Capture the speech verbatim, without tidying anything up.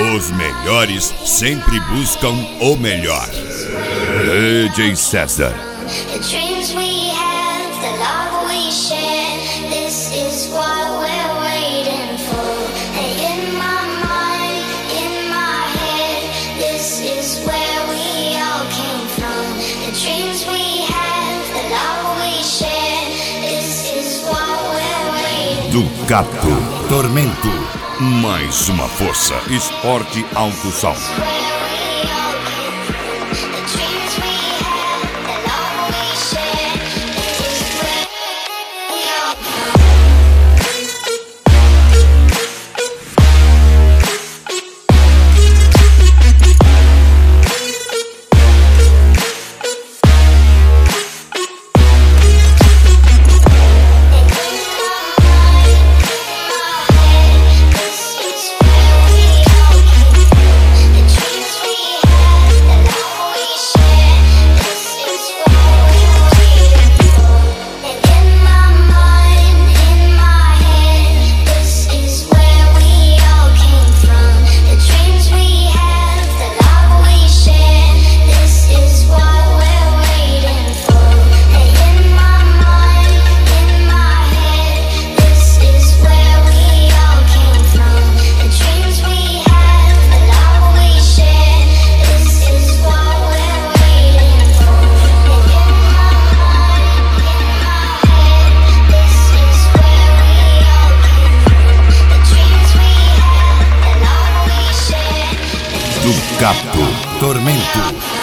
Os melhores sempre buscam o melhor. D J César. The dreams we have, the love we share, this is what we're waiting for. And in my mind, in my head, this is where we all came from. The dreams we have, the love we share, this is what we're waiting for. Ducato, Tormento. Mais uma força. Esporte Alto Som. Ducato, Tormento.